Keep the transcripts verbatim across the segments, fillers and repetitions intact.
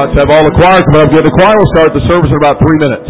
about to have all the choir come up here. The choir will start the service in about three minutes.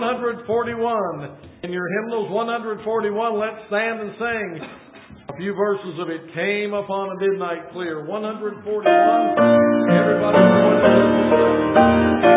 forty-one. In your hymnals one forty-one, let's stand and sing a few verses of It Came Upon a Midnight Clear. one forty-one. Everybody join us.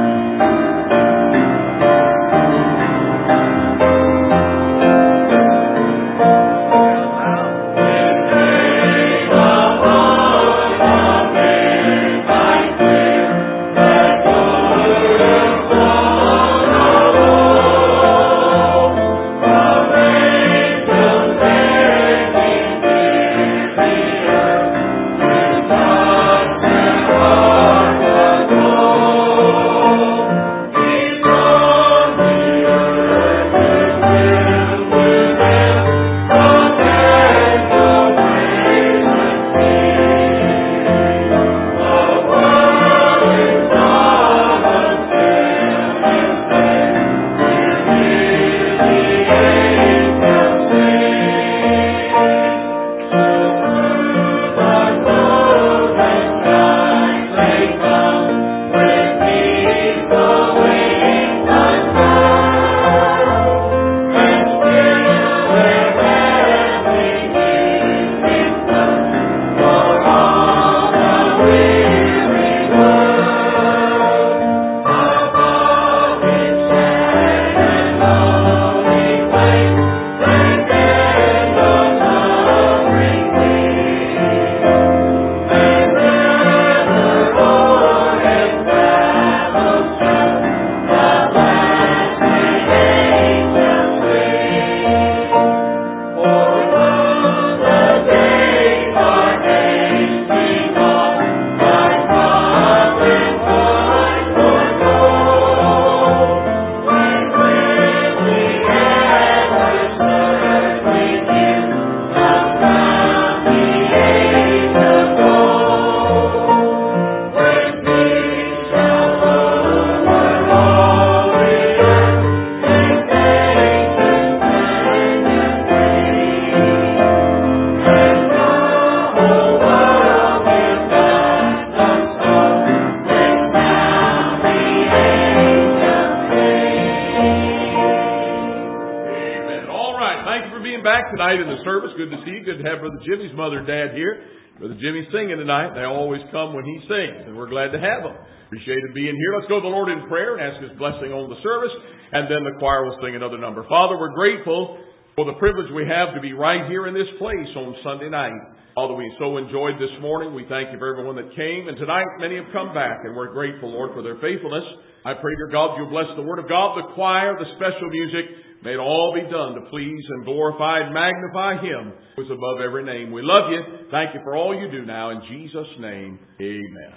Jimmy's mother and dad here. Brother Jimmy's singing tonight. They always come when he sings, and we're glad to have them. Appreciated being here. Let's go to the Lord in prayer and ask His blessing on the service, and then the choir will sing another number. Father, we're grateful for the privilege we have to be right here in this place on Sunday night. Father, we so enjoyed this morning. We thank you for everyone that came, and tonight many have come back, and we're grateful, Lord, for their faithfulness. I pray, dear God, you'll bless the Word of God, the choir, the special music. May it all be done to please and glorify and magnify Him who is above every name. We love you. Thank you for all you do now. In Jesus' name, amen.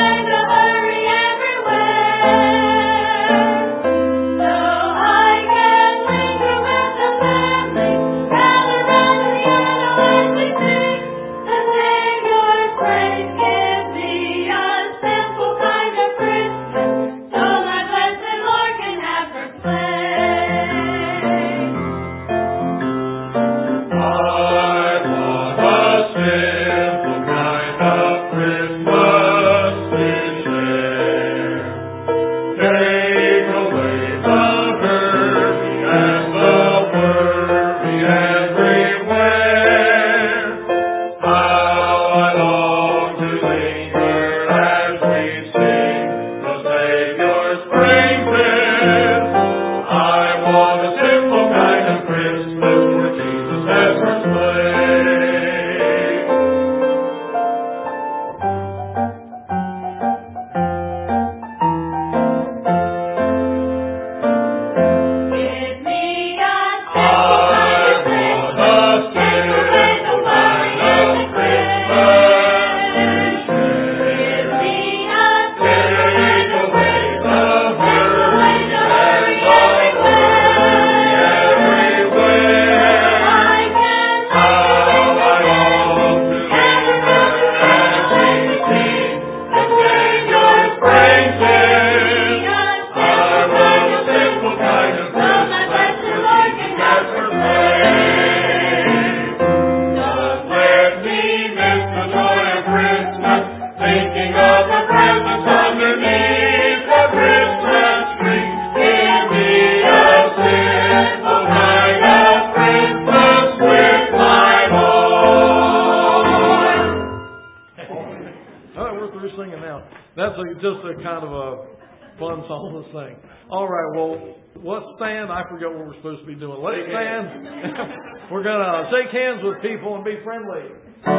I It's just a kind of a fun song to sing. All right, well, let's stand. I forget what we're supposed to be doing. Let's stand. We're going to shake hands with people and be friendly.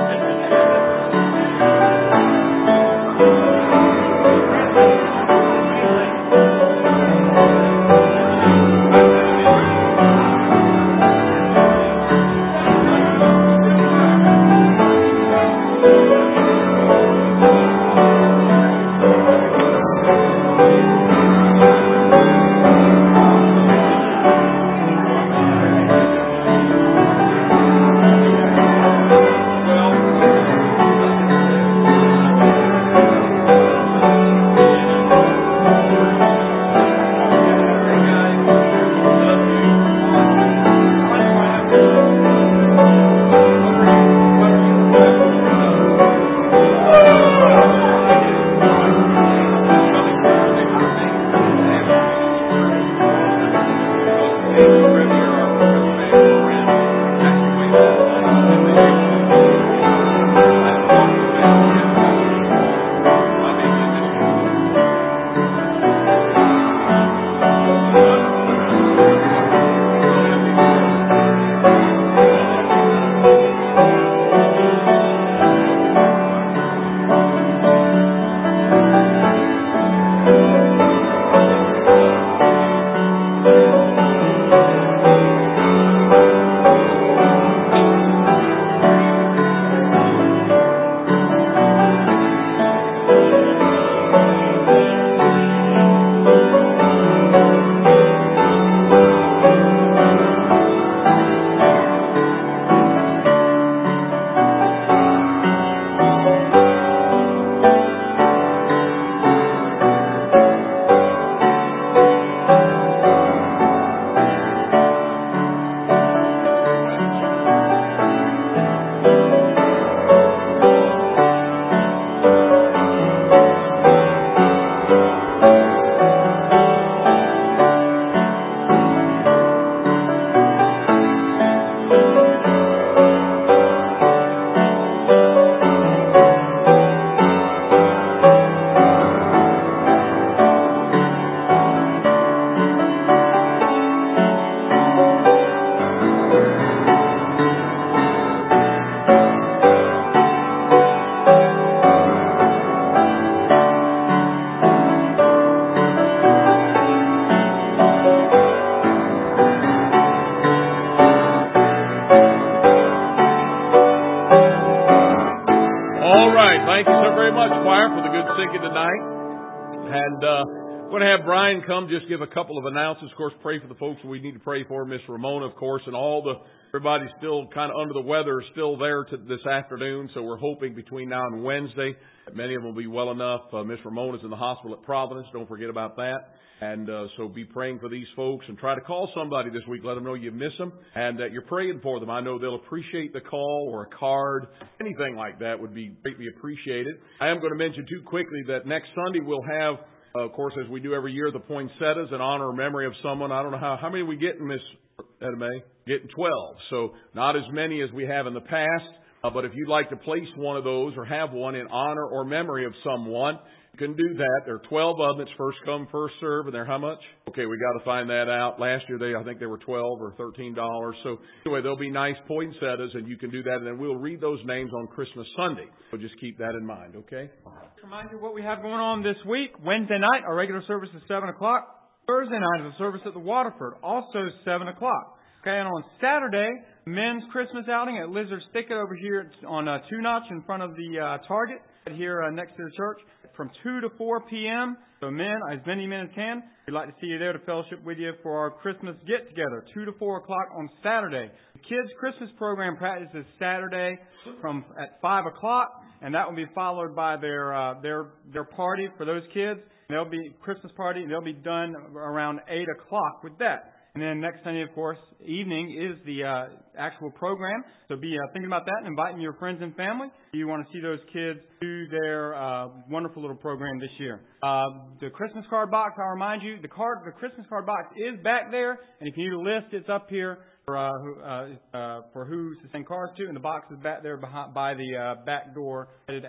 Come just give a couple of announcements. Of course, pray for the folks we need to pray for. Miss Ramona, of course, and all the everybody's still kind of under the weather, still there to this afternoon. So we're hoping between now and Wednesday that many of them will be well enough. Uh, Miss Ramona's in the hospital at Providence. Don't forget about that. And uh, so be praying for these folks and try to call somebody this week. Let them know you miss them and that you're praying for them. I know they'll appreciate the call or a card. Anything like that would be greatly appreciated. I am going to mention too quickly that next Sunday we'll have, Uh, of course, as we do every year, the poinsettias in honor or memory of someone. I don't know how, how many we getting, Miss Edame? Getting twelve. So not as many as we have in the past. Uh, but if you'd like to place one of those or have one in honor or memory of someone, you can do that. There are twelve of them. It's first come, first serve. And they're how much? Okay, we got to find that out. Last year, they I think they were twelve or thirteen dollars. So anyway, there'll be nice poinsettias, and you can do that. And then we'll read those names on Christmas Sunday. So just keep that in mind, okay? Remind you what we have going on this week. Wednesday night, our regular service is seven o'clock. Thursday night is a service at the Waterford, also seven o'clock. Okay, and on Saturday, men's Christmas outing at Lizard's Thicket over here on uh, Two Notch in front of the uh, Target here uh, next to the church from two to four p.m. So men, as many men as can, we'd like to see you there to fellowship with you for our Christmas get-together, two to four o'clock on Saturday. The kids' Christmas program practice is Saturday from at five o'clock, and that will be followed by their uh, their their party for those kids. There'll be Christmas party, and they'll be done around eight o'clock with that. And then next Sunday, of course, evening is the uh, actual program. So be uh, thinking about that and inviting your friends and family. You want to see those kids do their uh, wonderful little program this year. Uh, the Christmas card box, I'll remind you, the card, the Christmas card box is back there. And if you need a list, it's up here for uh, who, uh, uh, for who to send cards to. And the box is back there behind, by the uh, back door, headed out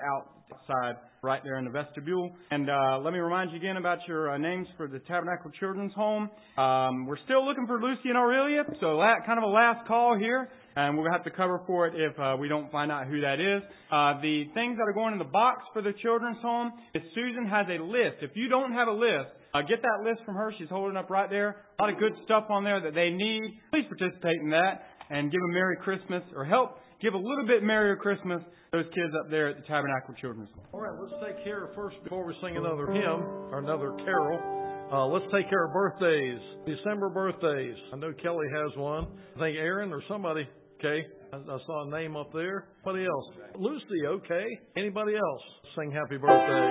outside right there in the vestibule. And uh, let me remind you again about your uh, names for the Tabernacle Children's Home. Um, we're still looking for Lucy and Aurelia, so la- kind of a last call here. And we'll have to cover for it if uh, we don't find out who that is. Uh, the things that are going in the box for the children's home is Susan has a list. If you don't have a list, uh, get that list from her. She's holding up right there. A lot of good stuff on there that they need. Please participate in that and give a Merry Christmas, or help give a little bit Merrier Christmas to those kids up there at the Tabernacle Children's Home. All right, let's take care of first, before we sing another hymn or another carol. Uh, let's take care of birthdays, December birthdays. I know Kelly has one. I think Aaron or somebody. Okay, I, I saw a name up there. Anybody else? Lucy, okay. Anybody else? Sing happy birthday.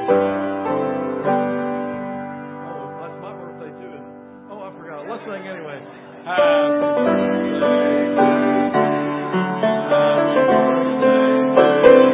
Oh, that's my birthday too, isn't it? Oh, I forgot. Let's sing anyway. Happy birthday. Happy birthday.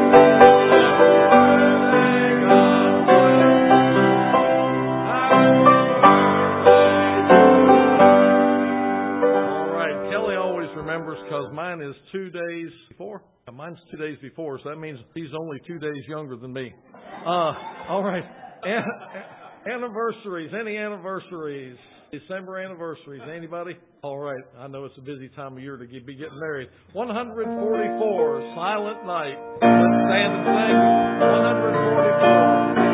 Because mine is two days before. Mine's two days before, so that means he's only two days younger than me. Uh, all right. An- anniversaries. Any anniversaries? December anniversaries. Anybody? All right. I know it's a busy time of year to get, be getting married. one hundred forty-four, Silent Night. Let's stand and sing. one hundred forty-four.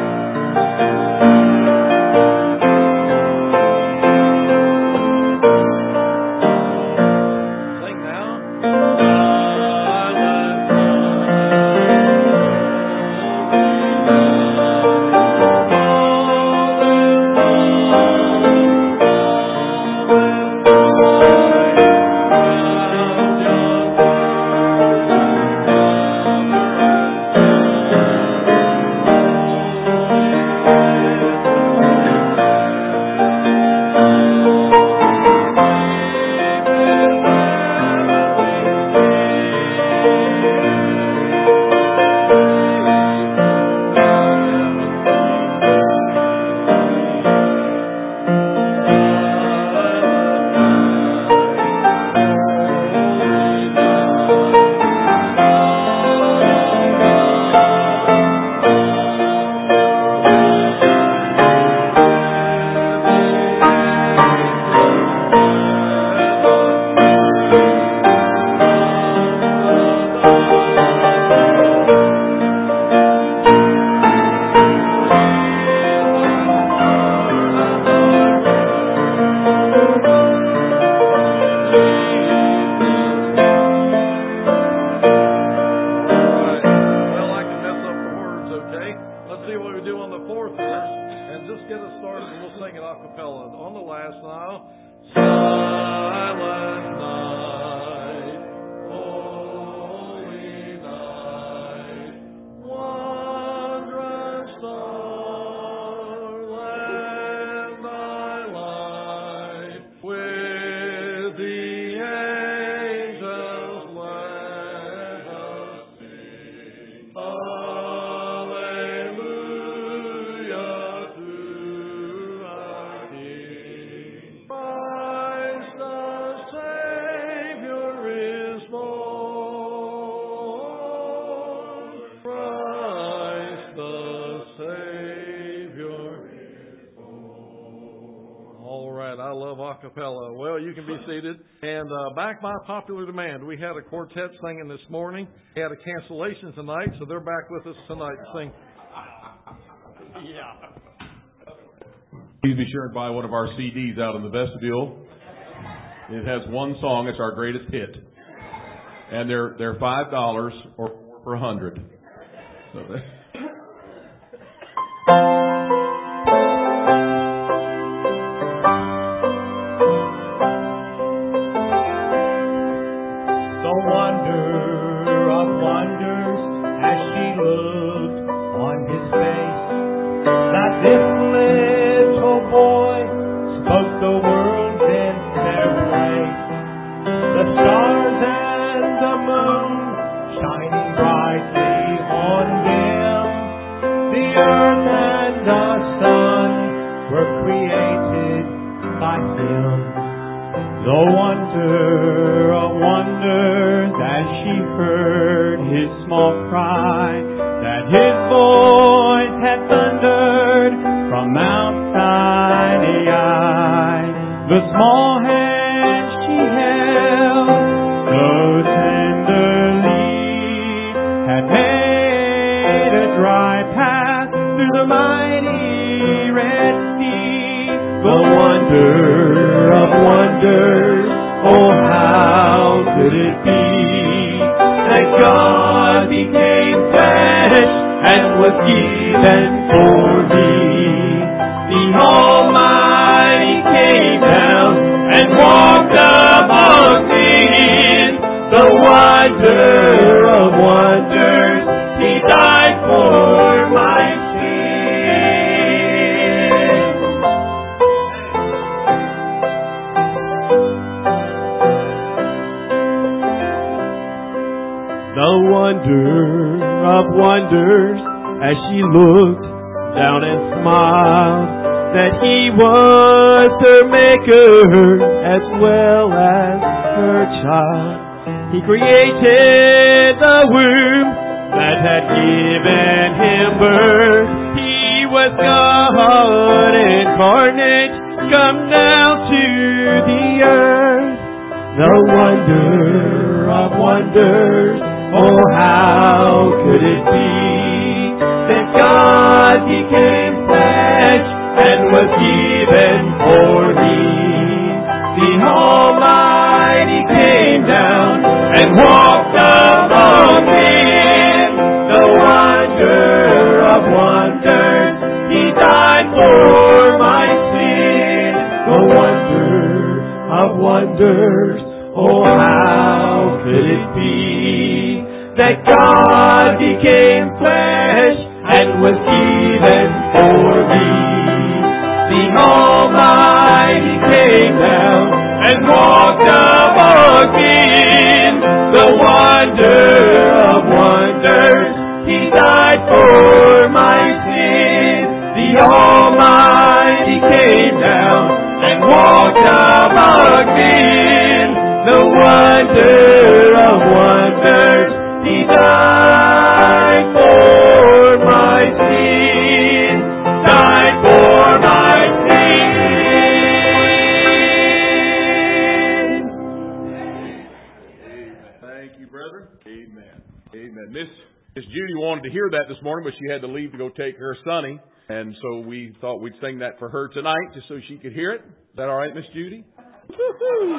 Acapella. Well, you can be seated. And uh, back by popular demand, we had a quartet singing this morning. We had a cancellation tonight, so they're back with us tonight to sing. Yeah. Please be sure and buy one of our C Ds out in the vestibule. It has one song. It's our greatest hit. And they're they're five dollars or four for a hundred. So His God became flesh and was given for me. The Almighty came down and walked among men. The wonder of wonders, He died for my sin. The wonder of wonders, as she looked down and smiled, that He was her Maker as well as her child. He created the womb that had given Him birth. He was God incarnate, come down to the earth. The wonder of wonders, oh how could it be that God became flesh and was given for me? The Almighty came down and walked among men. The wonder of wonders, He died for my sin. The wonder of wonders, oh how could it be that God became flesh and was given for me? The Almighty came down and walked among men. The wonder of wonders, He died for my sin. The Almighty came down and walked among men. The wonder of wonders, He died for my sin. Died for my sin. Thank you, brother. Amen. Amen. Miss Miss Judy wanted to hear that this morning, but she had to leave to go take her Sonny. And so we thought we'd sing that for her tonight just so she could hear it. Is that all right, Miss Judy? Woo-hoo.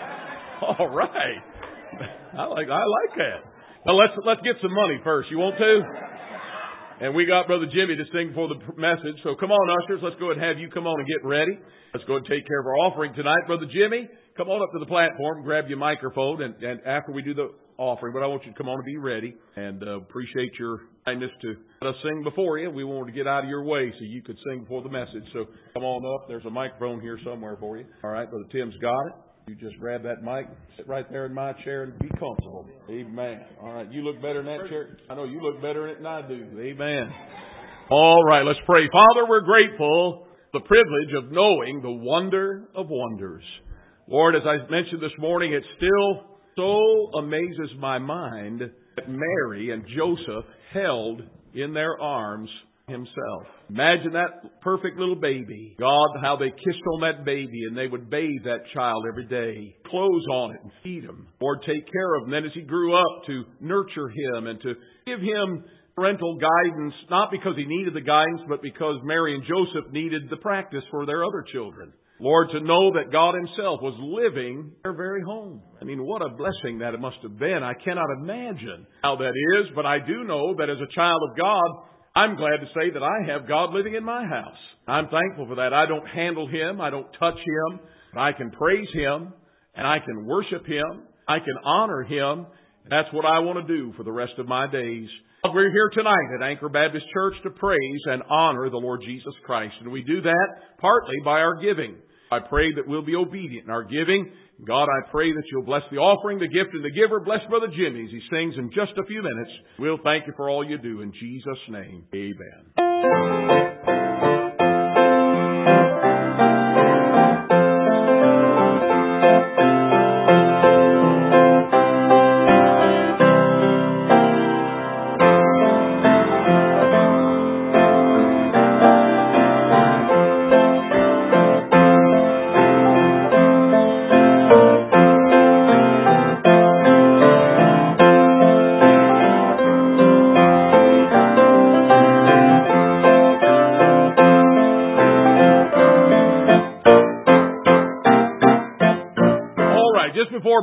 All right. I like I like that. Now let's let's get some money first. You want to? And we got Brother Jimmy to sing for the message. So come on, ushers. Let's go ahead and have you come on and get ready. Let's go ahead and take care of our offering tonight. Brother Jimmy, come on up to the platform, grab your microphone, and, and after we do the offering, but I want you to come on and be ready. And uh, appreciate your kindness to let us sing before you. We wanted to get out of your way so you could sing before the message. So come on up. There's a microphone here somewhere for you. All right, Brother Tim's got it. You just grab that mic, sit right there in my chair, and be comfortable. Amen. All right, you look better in that chair. I know you look better in it than I do. Amen. All right, let's pray. Father, we're grateful for the privilege of knowing the wonder of wonders. Lord, as I mentioned this morning, it still so amazes my mind that Mary and Joseph held in their arms Himself. Imagine that perfect little baby. God, how they kissed on that baby and they would bathe that child every day, clothes on it and feed him. Lord, take care of him. Then as he grew up, to nurture him and to give him parental guidance, not because he needed the guidance, but because Mary and Joseph needed the practice for their other children. Lord, to know that God Himself was living their very home. I mean, what a blessing that it must have been. I cannot imagine how that is, but I do know that as a child of God, I'm glad to say that I have God living in my house. I'm thankful for that. I don't handle Him. I don't touch Him. But I can praise Him, and I can worship Him. I can honor Him. That's what I want to do for the rest of my days. We're here tonight at Anchor Baptist Church to praise and honor the Lord Jesus Christ. And we do that partly by our giving. I pray that we'll be obedient in our giving. God, I pray that You'll bless the offering, the gift, and the giver. Bless Brother Jimmy as he sings in just a few minutes. We'll thank You for all You do. In Jesus' name, amen.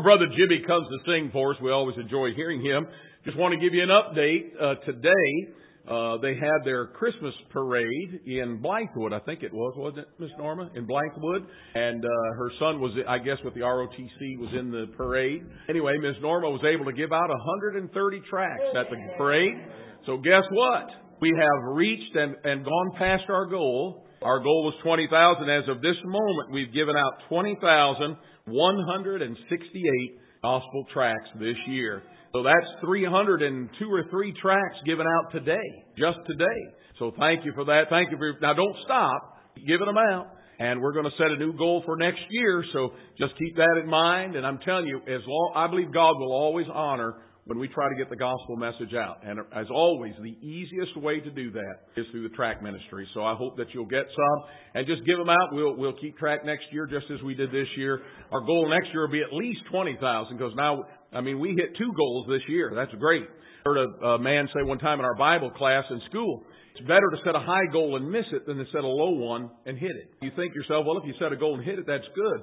Brother Jimmy comes to sing for us, we always enjoy hearing him. Just want to give you an update. Uh, today, uh, they had their Christmas parade in Blankwood, I think it was, wasn't it, Miss Norma? In Blankwood. And, uh, her son was, I guess, with the R O T C, was in the parade. Anyway, Miss Norma was able to give out one hundred thirty tracts at the parade. So guess what? We have reached and, and gone past our goal. Our goal was twenty thousand. As of this moment, we've given out twenty thousand one hundred sixty-eight gospel tracts this year. So that's three hundred two or three tracts given out today, just today. So thank you for that. Thank you for your, now don't stop. Keep giving them out. And we're going to set a new goal for next year. So just keep that in mind. And I'm telling you, as long, I believe God will always honor when we try to get the gospel message out. And as always, the easiest way to do that is through the tract ministry. So I hope that you'll get some and just give them out. We'll, we'll keep track next year just as we did this year. Our goal next year will be at least twenty thousand because now, I mean, we hit two goals this year. That's great. I heard a, a man say one time in our Bible class in school, it's better to set a high goal and miss it than to set a low one and hit it. You think to yourself, well, if you set a goal and hit it, that's good.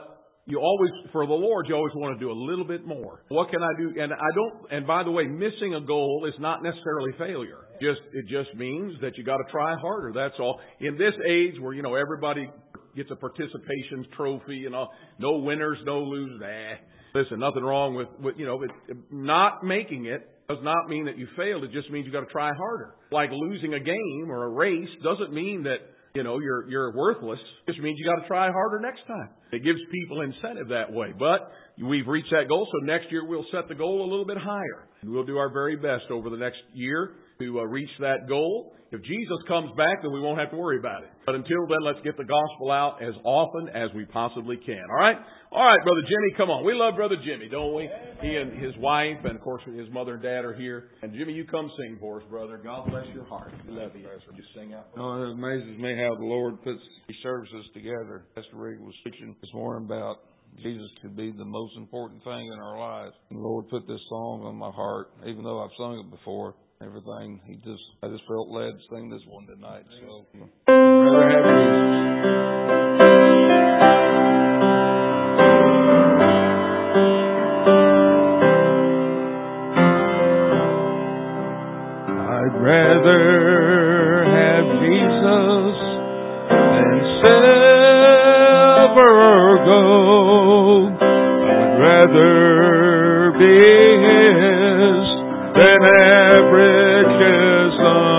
You always, for the Lord, you always want to do a little bit more. What can I do? And I don't, and by the way, missing a goal is not necessarily failure. Just, it just means that you got to try harder. That's all. In this age where, you know, everybody gets a participation trophy and all, no winners, no losers. Nah. Listen, nothing wrong with, with you know, it, not making it does not mean that you failed. It just means you got to try harder. Like losing a game or a race doesn't mean that, you know, you're, you're worthless. It just means you got to try harder next time. It gives people incentive that way. But we've reached that goal, so next year we'll set the goal a little bit higher. And we'll do our very best over the next year to uh, reach that goal. If Jesus comes back, then we won't have to worry about it. But until then, let's get the gospel out as often as we possibly can. All right? All right, Brother Jimmy, come on. We love Brother Jimmy, don't we? He and his wife, and of course his mother and dad are here. And Jimmy, you come sing for us, brother. God bless your heart. We love you. Just sing out. Oh, it amazes me how the Lord puts these services together. Pastor Rick was preaching this morning about Jesus could be the most important thing in our lives. And the Lord put this song on my heart, even though I've sung it before. Everything, he just, I just felt led to sing this one tonight. So, I'd rather have I'd rather have Jesus than silver or gold. I'd rather be His than have riches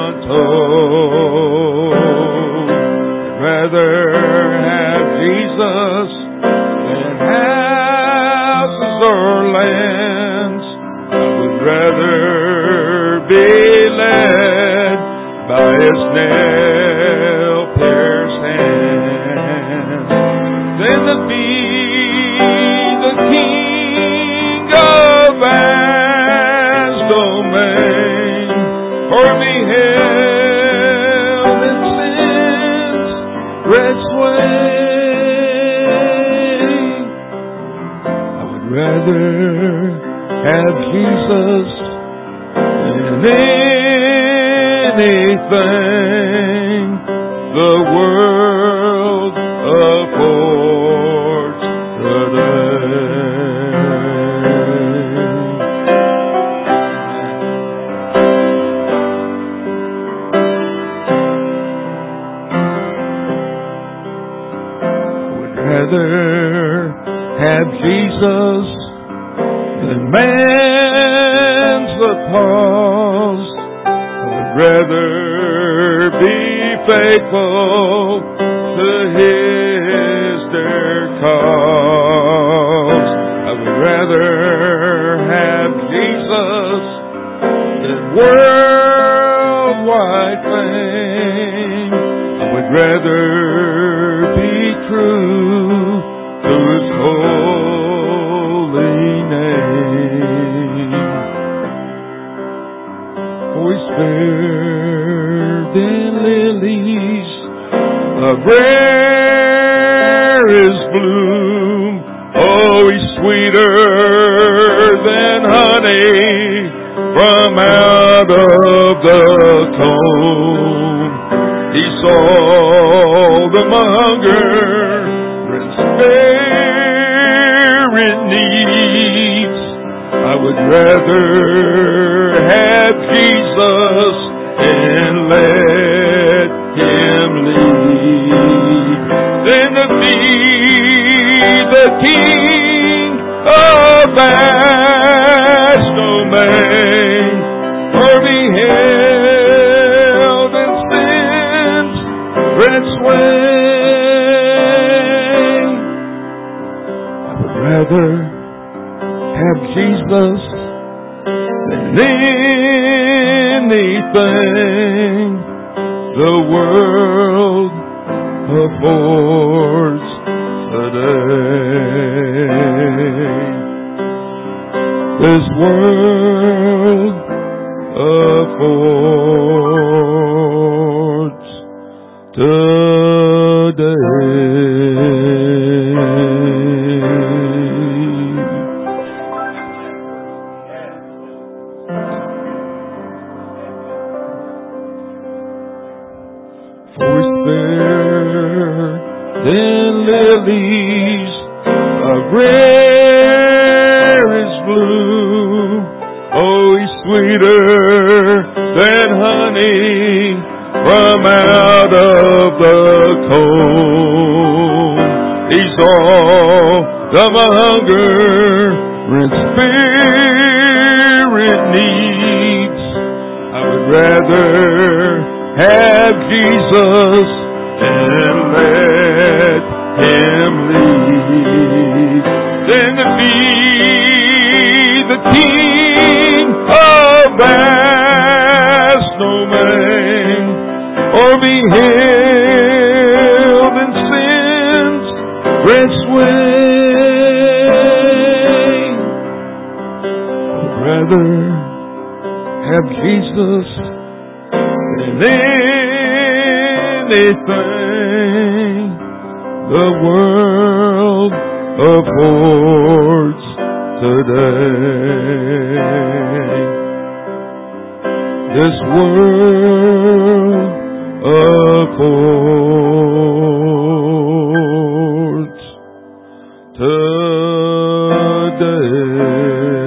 untold. I'd rather have Jesus than houses or lands. I would rather be led by His nail-pierced hands than to be the King of vast domain, for me held in sin's red sway. I would rather have Jesus than anything the world affords today. I would rather have Jesus than man's applause. I would rather be faithful to His dear cause. I would rather have Jesus than worldwide fame. I would rather be true to His holy name. For He's fairer than lilies of rarest bloom. Oh, He's sweeter than honey from out of the comb. He saw them hunger and spare spirit needs. I would rather have Jesus and let Him lead than to be the King of vast domain, or be held in sin's red sway. I would rather have Jesus than anything the world affords today. This world affords today. Than lilies of rarest bloom. Oh, He's sweeter than honey from out of the comb. He's all of a hunger and spirit needs. I would rather have Jesus and let Him lead than to be the King of vast domain, or be held in sin's red sway. I'd rather have Jesus than anything the world affords today. This world affords today.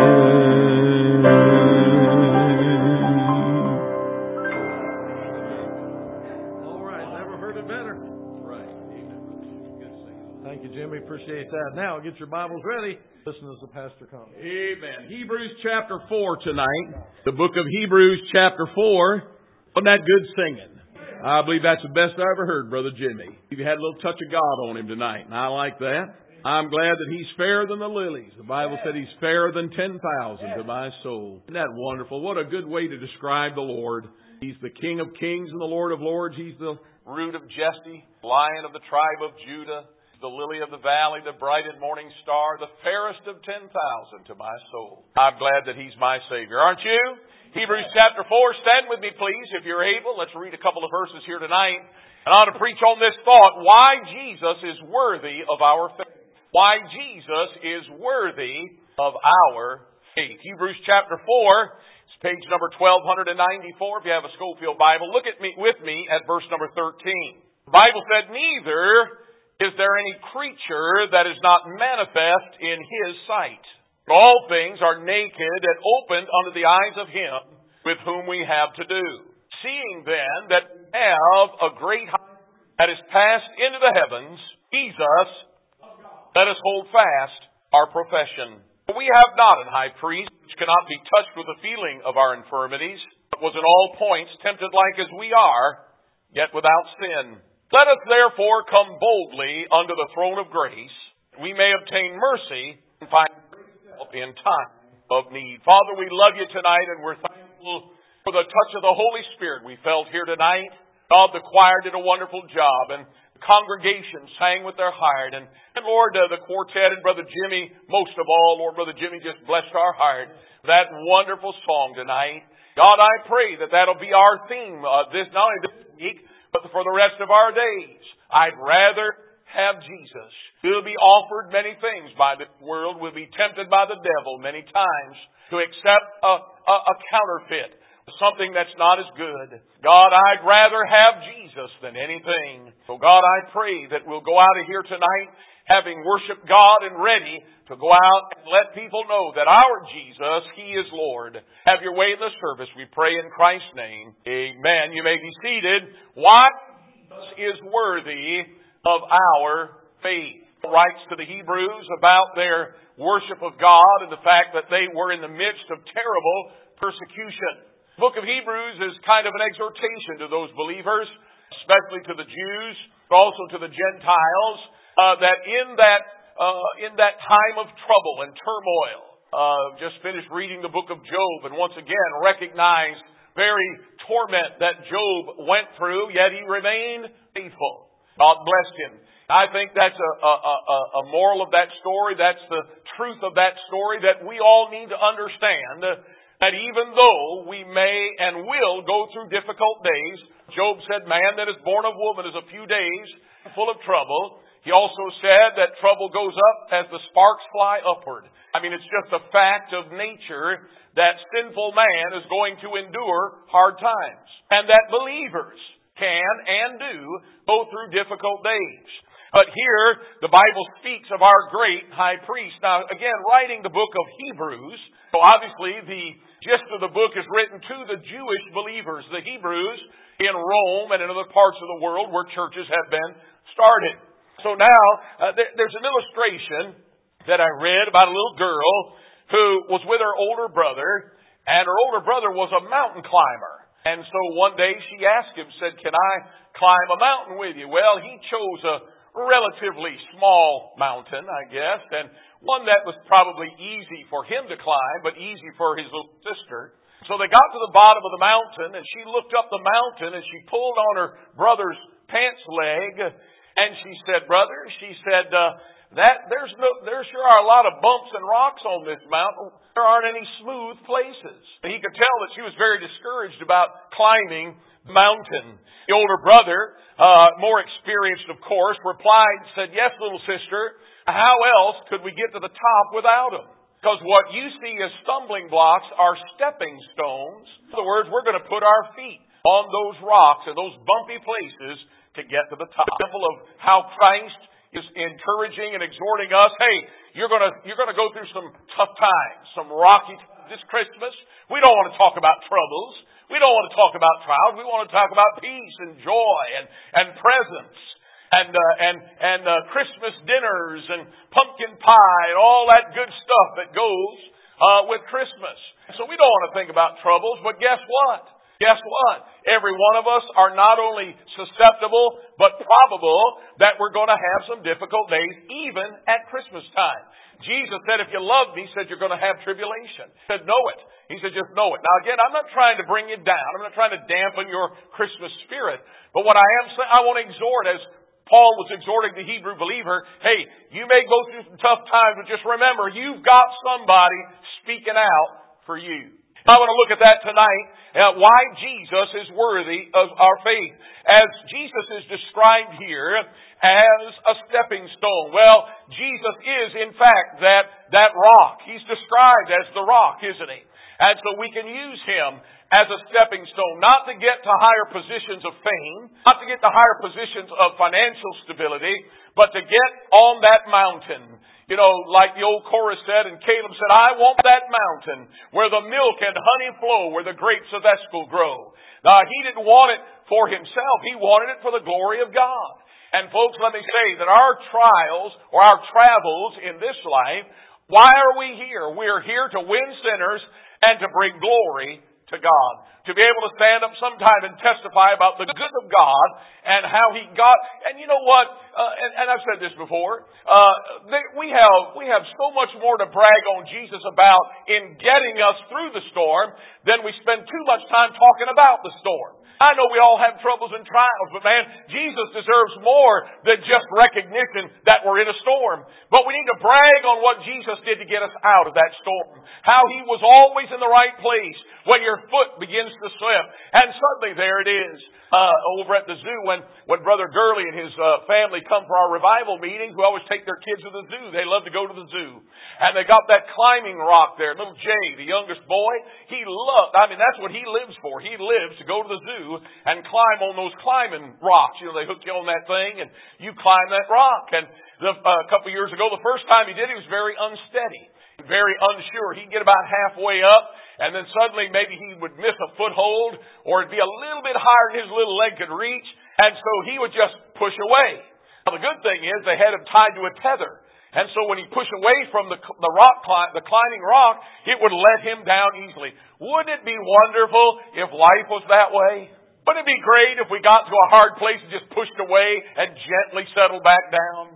Appreciate that. Now, get your Bibles ready. Listen as the pastor comes. Amen. Hebrews chapter four tonight. The book of Hebrews chapter four. Wasn't that good singing? I believe that's the best I ever heard, Brother Jimmy. He had a little touch of God on him tonight, and I like that. I'm glad that He's fairer than the lilies. The Bible said He's fairer than ten thousand to my soul. Isn't that wonderful? What a good way to describe the Lord. He's the King of kings and the Lord of lords. He's the root of Jesse, Lion of the tribe of Judah, the lily of the valley, the bright and morning star, the fairest of ten thousand to my soul. I'm glad that He's my Savior. Aren't you? Hebrews chapter four. Stand with me, please, if you're able. Let's read a couple of verses here tonight. And I want to preach on this thought, why Jesus is worthy of our faith. Why Jesus is worthy of our faith. Hebrews chapter four. It's page number twelve ninety-four. If you have a Schofield Bible, look at me with me at verse number thirteen. The Bible said, neither is there any creature that is not manifest in His sight? All things are naked and opened unto the eyes of Him with whom we have to do. Seeing then that we have a great high priest that is passed into the heavens, Jesus, let us hold fast our profession. For we have not an high priest which cannot be touched with the feeling of our infirmities, but was in all points tempted like as we are, yet without sin. Let us therefore come boldly unto the throne of grace, we may obtain mercy and find help in time of need. Father, we love You tonight, and we're thankful for the touch of the Holy Spirit we felt here tonight. God, the choir did a wonderful job, and the congregation sang with their heart. And, and Lord, uh, the quartet and Brother Jimmy, most of all, Lord, Brother Jimmy just blessed our heart. That wonderful song tonight. God, I pray that that'll be our theme uh, this not only this week, but for the rest of our days. I'd rather have Jesus. We'll be offered many things by this world. We'll be tempted by the devil many times to accept a, a, a counterfeit, something that's not as good. God, I'd rather have Jesus than anything. So God, I pray that we'll go out of here tonight having worshiped God and ready to go out and let people know that our Jesus, He is Lord. Have your way in the service, we pray in Christ's name. Amen. You may be seated. Why Jesus is worthy of our faith. Paul writes to the Hebrews about their worship of God and the fact that they were in the midst of terrible persecution. The book of Hebrews is kind of an exhortation to those believers, especially to the Jews, but also to the Gentiles, uh, that in that uh, in that time of trouble and turmoil, uh, just finished reading the book of Job, and once again recognized very torment that Job went through, yet he remained faithful. God blessed him. I think that's a, a, a, a moral of that story. That's the truth of that story, that we all need to understand that even though we may and will go through difficult days, Job said, man that is born of woman is a few days full of trouble. He also said that trouble goes up as the sparks fly upward. I mean, it's just a fact of nature that sinful man is going to endure hard times, and that believers can and do go through difficult days. But here, the Bible speaks of our great high priest. Now, again, writing the book of Hebrews, so obviously the gist of the book is written to the Jewish believers, the Hebrews in Rome and in other parts of the world where churches have been started. So now, uh, there, there's an illustration that I read about a little girl who was with her older brother, and her older brother was a mountain climber. And so one day she asked him, said, can I climb a mountain with you? Well, he chose a relatively small mountain, I guess, and one that was probably easy for him to climb, but easy for his little sister. So they got to the bottom of the mountain, and she looked up the mountain, and she pulled on her brother's pants leg, and she said, brother, she said, uh, that there's no, there sure are a lot of bumps and rocks on this mountain. There aren't any smooth places. And he could tell that she was very discouraged about climbing the mountain. The older brother, uh, more experienced, of course, replied, said, yes, little sister, how else could we get to the top without them? Because what you see as stumbling blocks are stepping stones. In other words, we're going to put our feet on those rocks and those bumpy places to get to the top. Example of how Christ is encouraging and exhorting us. Hey, you're going to you're going to go through some tough times, some rocky times this Christmas. We don't want to talk about troubles. We don't want to talk about trials. We want to talk about peace and joy and and presents and uh, and and uh, Christmas dinners and pumpkin pie and all that good stuff that goes uh, with Christmas. So we don't want to think about troubles. But guess what? Guess what? Every one of us are not only susceptible, but probable that we're going to have some difficult days, even at Christmas time. Jesus said, if you love me, he said, you're going to have tribulation. He said, know it. He said, just know it. Now again, I'm not trying to bring you down. I'm not trying to dampen your Christmas spirit. But what I am saying, I want to exhort, as Paul was exhorting the Hebrew believer, hey, you may go through some tough times, but just remember, you've got somebody speaking out for you. I want to look at that tonight, uh, why Jesus is worthy of our faith. As Jesus is described here as a stepping stone. Well, Jesus is, in fact, that, that rock. He's described as the rock, isn't he? And so we can use him as a stepping stone, not to get to higher positions of fame, not to get to higher positions of financial stability, but to get on that mountain. You know, like the old chorus said, and Caleb said, I want that mountain where the milk and honey flow, where the grapes of Eshcol grow. Now, he didn't want it for himself. He wanted it for the glory of God. And folks, let me say that our trials or our travels in this life, why are we here? We're here to win sinners and to bring glory to God. To be able to stand up sometime and testify about the good of God and how He got. And you know what? Uh, and, and I've said this before. Uh, they, we have we have so much more to brag on Jesus about in getting us through the storm than we spend too much time talking about the storm. I know we all have troubles and trials, but man, Jesus deserves more than just recognition that we're in a storm. But we need to brag on what Jesus did to get us out of that storm. How He was always in the right place when your foot begins to slip. And suddenly there it is. Uh, over at the zoo, when, when Brother Gurley and his uh, family come for our revival meetings, we always take their kids to the zoo. They love to go to the zoo. And they got that climbing rock there. Little Jay, the youngest boy, he loved, I mean, that's what he lives for. He lives to go to the zoo and climb on those climbing rocks. You know, they hook you on that thing and you climb that rock. And the, uh, a couple of years ago. The first time he did, he was very unsteady, very unsure. He'd get about halfway up, and then suddenly maybe he would miss a foothold, or it'd be a little bit higher than his little leg could reach, and so he would just push away. Now, the good thing is they had him tied to a tether. And so when he pushed away from the, the rock, the climbing rock, it would let him down easily. Wouldn't it be wonderful if life was that way? Wouldn't it be great if we got to a hard place and just pushed away and gently settled back down?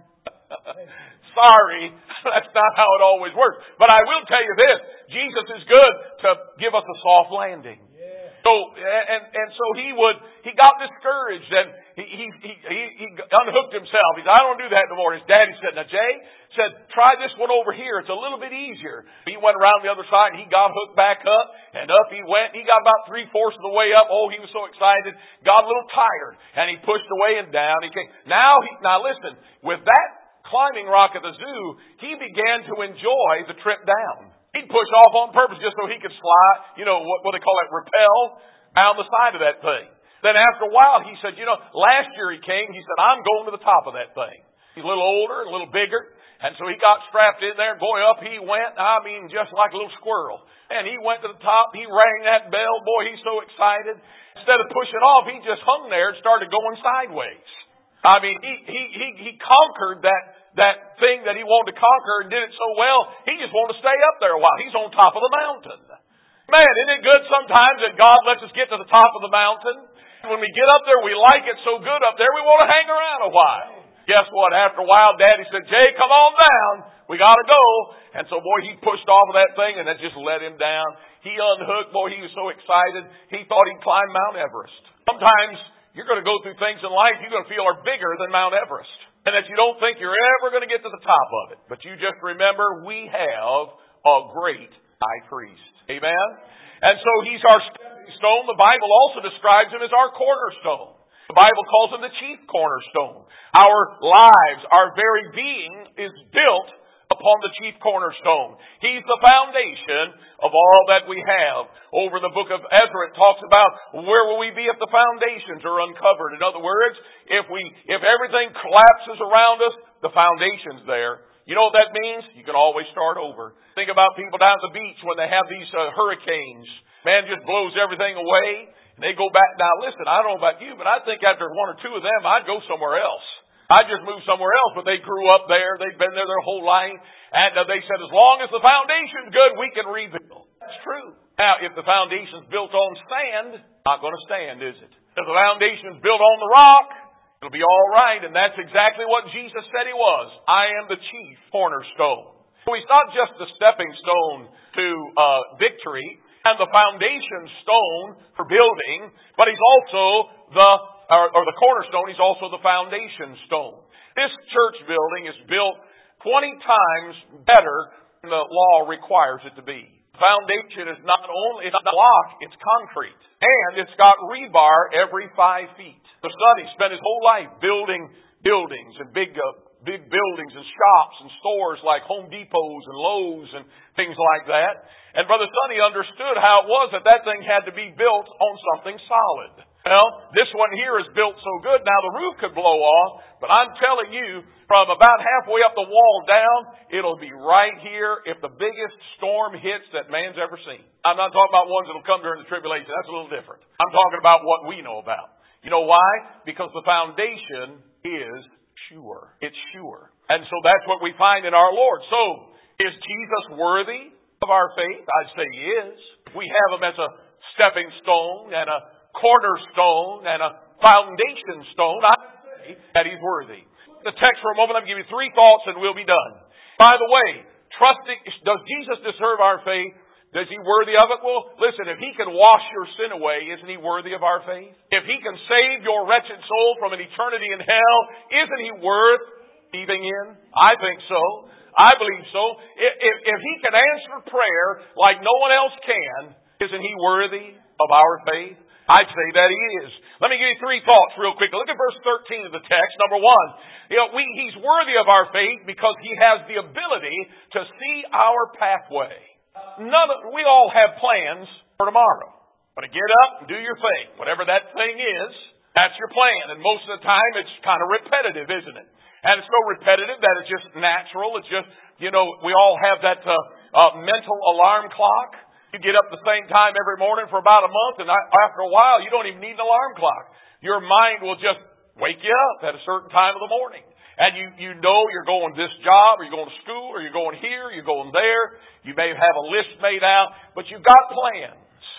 Sorry, that's not how it always works. But I will tell you this, Jesus is good to give us a soft landing. So, and, and so he would, he got discouraged and he, he, he, he, he unhooked himself. He said, I don't do that no more. His daddy said, now Jay, said, try this one over here. It's a little bit easier. He went around the other side and he got hooked back up and up he went. He got about three-fourths of the way up. Oh, he was so excited. Got a little tired and he pushed away and down. He came. Now, he, now listen, with that climbing rock at the zoo, he began to enjoy the trip down. He'd push off on purpose just so he could slide, you know, what, what they call it, rappel down the side of that thing. Then after a while, he said, you know, last year he came, he said, I'm going to the top of that thing. He's a little older, a little bigger, and so he got strapped in there, boy, up he went, I mean, just like a little squirrel. And he went to the top, he rang that bell, boy, he's so excited. Instead of pushing off, he just hung there and started going sideways. I mean, he, he, he, he conquered that that thing that he wanted to conquer and did it so well, he just wanted to stay up there a while. He's on top of the mountain. Man, isn't it good sometimes that God lets us get to the top of the mountain? When we get up there, we like it so good up there, we want to hang around a while. Guess what? After a while, Daddy said, Jay, come on down. We got to go. And so, boy, he pushed off of that thing and that just let him down. He unhooked. Boy, he was so excited. He thought he'd climb Mount Everest. Sometimes you're going to go through things in life you're going to feel are bigger than Mount Everest. And that you don't think you're ever going to get to the top of it. But you just remember, we have a great high priest. Amen? And so he's our stepping stone. The Bible also describes him as our cornerstone. The Bible calls him the chief cornerstone. Our lives, our very being is built upon the chief cornerstone. He's the foundation of all that we have. Over in the book of Ezra, it talks about where will we be if the foundations are uncovered. In other words, if we, if everything collapses around us, the foundation's there. You know what that means? You can always start over. Think about people down at the beach when they have these uh, hurricanes. Man just blows everything away. And they go back. Now listen, I don't know about you, but I think after one or two of them, I'd go somewhere else. I just moved somewhere else, but they grew up there. They've been there their whole life. And uh, they said, as long as the foundation's good, we can rebuild. That's true. Now, if the foundation's built on sand, not going to stand, is it? If the foundation's built on the rock, it'll be all right. And that's exactly what Jesus said he was. I am the chief cornerstone. So he's not just the stepping stone to uh, victory and the foundation stone for building, but he's also the Or, or the cornerstone, he's also the foundation stone. This church building is built twenty times better than the law requires it to be. The foundation is not only, it's not block, it's concrete. And it's got rebar every five feet. The son, he spent his whole life building buildings and big, uh, big buildings and shops and stores like Home Depots and Lowe's and things like that. And Brother Sonny understood how it was that that thing had to be built on something solid. Well, this one here is built so good. Now, the roof could blow off, but I'm telling you, from about halfway up the wall down, it'll be right here if the biggest storm hits that man's ever seen. I'm not talking about ones that'll come during the tribulation. That's a little different. I'm talking about what we know about. You know why? Because the foundation is sure. It's sure. And so that's what we find in our Lord. So, is Jesus worthy of our faith? I'd say he is. We have him as a stepping stone and a cornerstone and a foundation stone. I say that he's worthy. The text for a moment, I'll give you three thoughts and we'll be done. By the way, trusting, does Jesus deserve our faith? Is he worthy of it? Well, listen, if he can wash your sin away, isn't he worthy of our faith? If he can save your wretched soul from an eternity in hell, isn't he worth believing in? I think so. I believe so. If, if, if he can answer prayer like no one else can, isn't he worthy of our faith? I'd say that he is. Let me give you three thoughts real quick. Look at verse thirteen of the text. Number one, you know, we, he's worthy of our faith because he has the ability to see our pathway. None of, we all have plans for tomorrow. But to get up and do your thing, whatever that thing is. That's your plan. And most of the time it's kind of repetitive, isn't it? And it's so repetitive that it's just natural. It's just, you know, we all have that uh, uh, mental alarm clock. You get up the same time every morning for about a month, and after a while you don't even need an alarm clock. Your mind will just wake you up at a certain time of the morning. And you, you know you're going to this job, or you're going to school, or you're going here, or you're going there. You may have a list made out, but you've got plans.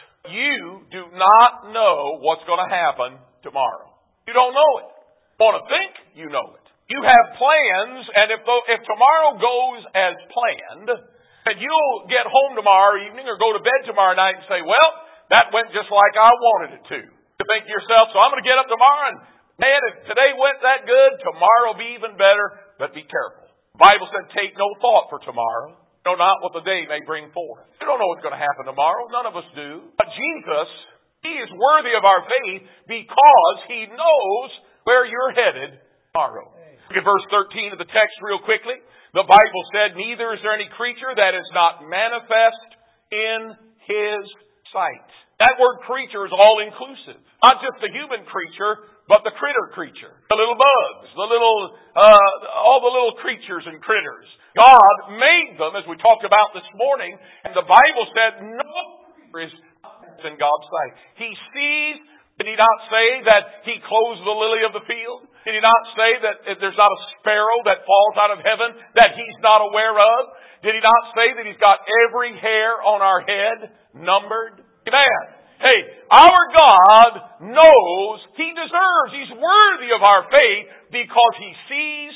You do not know what's going to happen tomorrow. You don't know it. Want to think you know it. You have plans, and if the, if tomorrow goes as planned, then you'll get home tomorrow evening or go to bed tomorrow night and say, well, that went just like I wanted it to. You think to yourself, so I'm going to get up tomorrow and, man, if today went that good, tomorrow will be even better, but be careful. The Bible said, take no thought for tomorrow. Know not what the day may bring forth. You don't know what's going to happen tomorrow. None of us do. But Jesus, He is worthy of our faith because He knows where you're headed tomorrow. Look at verse thirteen of the text real quickly. The Bible said, neither is there any creature that is not manifest in His sight. That word creature is all inclusive. Not just the human creature, but the critter creature. The little bugs, the little, uh, all the little creatures and critters. God made them, as we talked about this morning, and the Bible said no creature is in God's sight. He sees. Did He not say that He clothes the lily of the field? Did He not say that there's not a sparrow that falls out of heaven that He's not aware of? Did He not say that He's got every hair on our head numbered? Amen. Hey, our God knows He deserves, He's worthy of our faith because He sees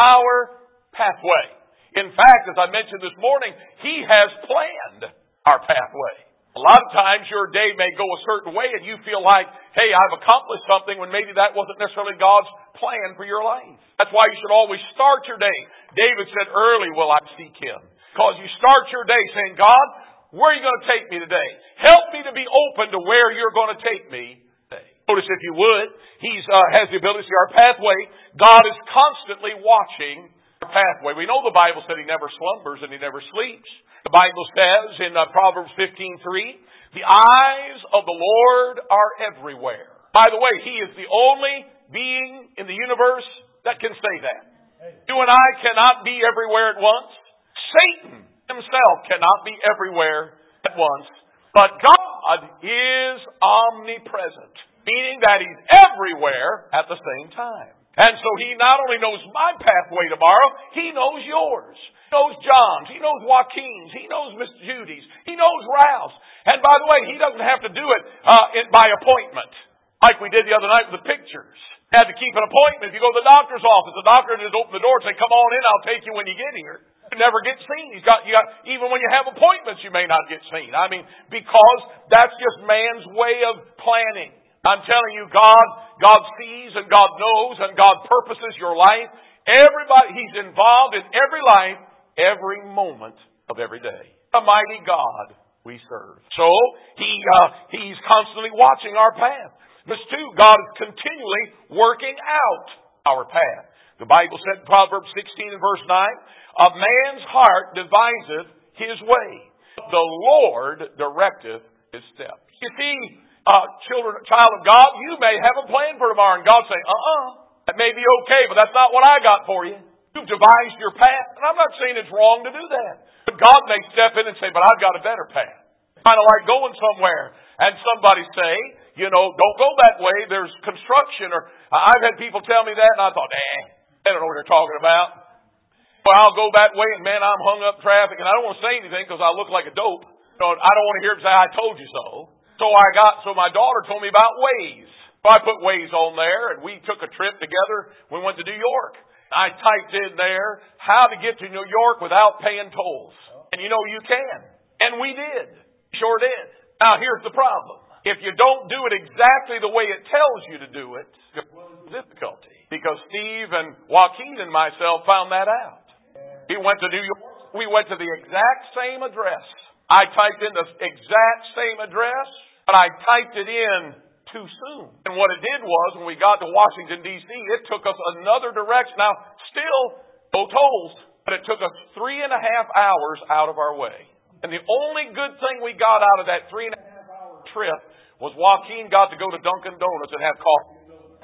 our pathway. In fact, as I mentioned this morning, He has planned our pathway. A lot of times your day may go a certain way and you feel like, hey, I've accomplished something when maybe that wasn't necessarily God's plan for your life. That's why you should always start your day. David said, early will I seek Him. Because you start your day saying, God, where are you going to take me today? Help me to be open to where you're going to take me today. Notice, if you would, He uh, has the ability to see our pathway. God is constantly watching our pathway. We know the Bible said He never slumbers and He never sleeps. The Bible says in uh, Proverbs fifteen three, the eyes of the Lord are everywhere. By the way, He is the only being in the universe that can say that. You and I cannot be everywhere at once. Satan himself cannot be everywhere at once. But God is omnipresent, meaning that He's everywhere at the same time. And so He not only knows my pathway tomorrow, He knows yours. He knows John's. He knows Joaquin's. He knows Miss Judy's. He knows Ralph's. And by the way, He doesn't have to do it uh, in, by appointment, like we did the other night with the pictures. You had to keep an appointment. If you go to the doctor's office, the doctor just open the door and say, come on in, I'll take you when you get here. You never get seen. He's got, you got, even when you have appointments, you may not get seen. I mean, because that's just man's way of planning. I'm telling you, God, God sees and God knows and God purposes your life. Everybody, He's involved in every life, every moment of every day. A mighty God we serve. So, He, uh, He's constantly watching our path. Verse two, God is continually working out our path. The Bible said in Proverbs sixteen and verse nine, a man's heart deviseth his way. The Lord directeth his steps. You see, uh, children, child of God, you may have a plan for tomorrow, and God say, uh-uh, that may be okay, but that's not what I got for you. You've devised your path, and I'm not saying it's wrong to do that. But God may step in and say, but I've got a better path. Kind of like going somewhere, and somebody say, you know, don't go that way, there's construction, or I've had people tell me that, and I thought, eh, they don't know what they're talking about. Well, I'll go that way, and man, I'm hung up traffic, and I don't want to say anything because I look like a dope. So I don't want to hear them say, I told you so. So I got, so my daughter told me about Waze. So I put Waze on there, and we took a trip together. We went to New York. I typed in there how to get to New York without paying tolls. And you know you can. And we did. Sure did. Now here's the problem. If you don't do it exactly the way it tells you to do it, it's difficulty. Because Steve and Joaquin and myself found that out. We went to New York. We went to the exact same address. I typed in the exact same address, but I typed it in too soon. And what it did was, when we got to Washington, D C, it took us another direction. Now, still, no tolls, but it took us three and a half hours out of our way. And the only good thing we got out of that three and a half hour trip was Joaquin got to go to Dunkin' Donuts and have coffee.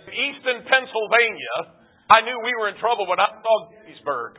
Easton, Pennsylvania, I knew we were in trouble when I saw Gettysburg.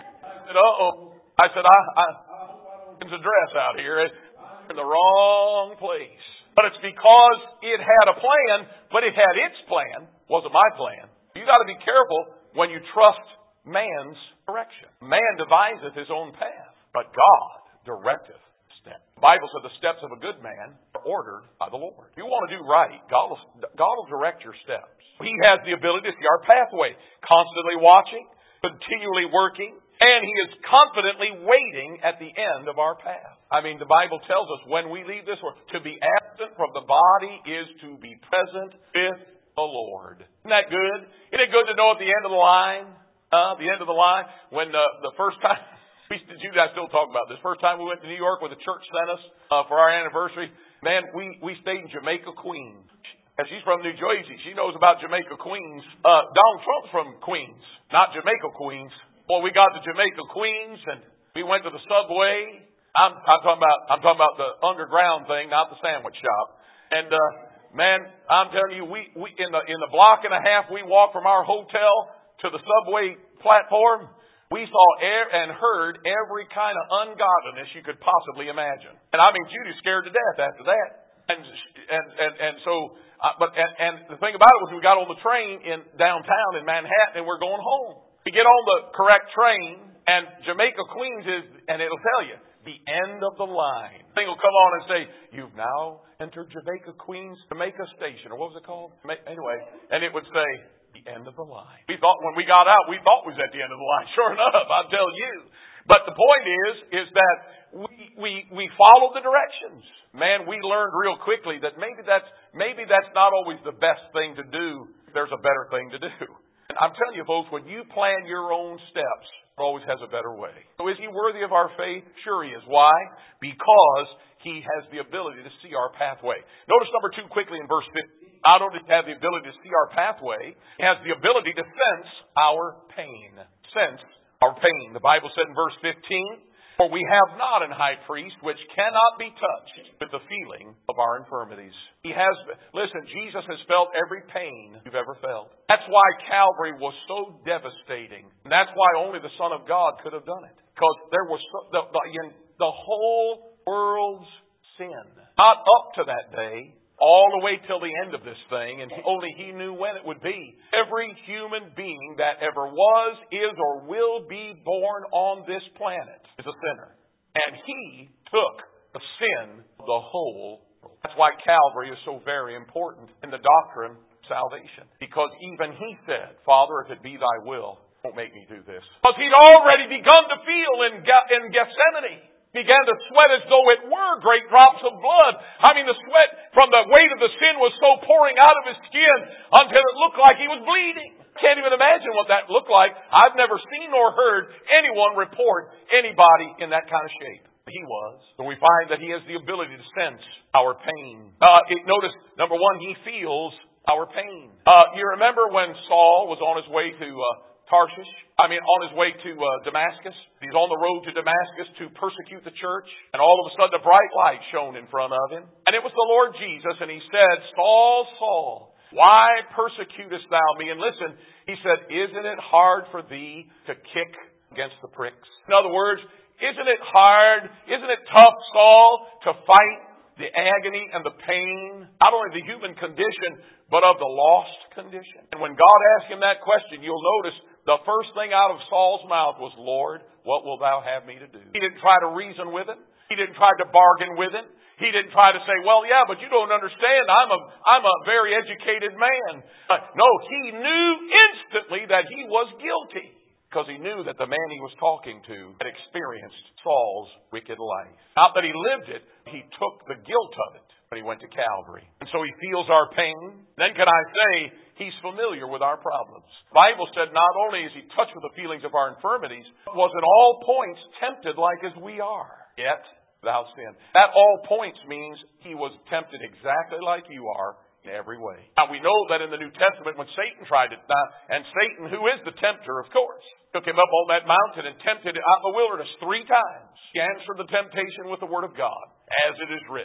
I said, uh-oh. I said, I, I, it's a dress out here. It's in the wrong place. But it's because it had a plan, but it had its plan. Wasn't my plan. You got to be careful when you trust man's direction. Man deviseth his own path, but God directeth steps. The Bible said the steps of a good man are ordered by the Lord. If you want to do right, God will, God will direct your steps. He has the ability to see our pathway, constantly watching, continually working, and He is confidently waiting at the end of our path. I mean, the Bible tells us when we leave this world, to be absent from the body is to be present with the Lord. Isn't that good? Isn't it good to know at the end of the line, uh, the end of the line, when the, the first time, we, you guys still talk about this, first time we went to New York where the church sent us uh, for our anniversary, man, we, we stayed in Jamaica, Queens. And she's from New Jersey. She knows about Jamaica, Queens. Uh, Donald Trump's from Queens, not Jamaica, Queens. Well, we got to Jamaica, Queens, and we went to the subway. I'm, I'm talking about, I'm talking about the underground thing, not the sandwich shop. And, uh, man, I'm telling you, we, we, in the, in the block and a half we walked from our hotel to the subway platform, we saw air and heard every kind of ungodliness you could possibly imagine. And I mean, Judy's scared to death after that. And, and, and, and so, uh, but, and, and the thing about it was we got on the train in downtown in Manhattan and we're going home. We get on the correct train and Jamaica, Queens is, and it'll tell you, the end of the line. The thing will come on and say, you've now entered Jamaica, Queens, Jamaica Station, or what was it called? Anyway, and it would say, the end of the line. We thought when we got out, we thought we was at the end of the line. Sure enough, I'll tell you. But the point is, is that we, we, we followed the directions. Man, we learned real quickly that maybe that's, maybe that's not always the best thing to do. There's a better thing to do. And I'm telling you folks, when you plan your own steps, it always has a better way. So is He worthy of our faith? Sure He is. Why? Because He has the ability to see our pathway. Notice number two quickly in verse fifteen. Not only does He have the ability to see our pathway, He has the ability to sense our pain. Sense our pain. The Bible said in verse fifteen, for we have not an high priest which cannot be touched with the feeling of our infirmities. He has, listen, Jesus has felt every pain you've ever felt. That's why Calvary was so devastating. And that's why only the Son of God could have done it. Because there was so, the, the, the whole world's sin. Not up to that day. All the way till the end of this thing, and only He knew when it would be. Every human being that ever was, is, or will be born on this planet is a sinner. And He took the sin of the whole world. That's why Calvary is so very important in the doctrine of salvation. Because even He said, Father, if it be Thy will, don't make me do this. Because He'd already begun to feel in, in Gethsemane. Began to sweat as though it were great drops of blood. I mean, the sweat from the weight of the sin was so pouring out of His skin until it looked like He was bleeding. Can't even imagine what that looked like. I've never seen nor heard anyone report anybody in that kind of shape. He was. So we find that He has the ability to sense our pain. Uh, it, notice, number one, He feels our pain. Uh, you remember when Saul was on his way to uh, Tarshish? I mean, on his way to uh, Damascus. He's on the road to Damascus to persecute the church. And all of a sudden a bright light shone in front of him. And it was the Lord Jesus. And He said, Saul, Saul, why persecutest thou me? And listen, He said, isn't it hard for thee to kick against the pricks? In other words, isn't it hard, isn't it tough, Saul, to fight the agony and the pain, not only the human condition, but of the lost condition? And when God asked him that question, you'll notice the first thing out of Saul's mouth was, Lord, what wilt thou have me to do? He didn't try to reason with him. He didn't try to bargain with him. He didn't try to say, well, yeah, but you don't understand. I'm a, I'm a very educated man. Uh, no, he knew instantly that he was guilty. Because he knew that the man he was talking to had experienced Saul's wicked life. Not that he lived it, he took the guilt of it when he went to Calvary. And so He feels our pain. Then can I say, He's familiar with our problems. The Bible said not only is He touched with the feelings of our infirmities, but was in all points tempted like as we are, yet without sin. That all points means He was tempted exactly like you are, in every way. Now we know that in the New Testament when Satan tried it, now, and Satan, who is the tempter, of course, took him up on that mountain and tempted him out in the wilderness three times. He answered the temptation with the Word of God, as it is written.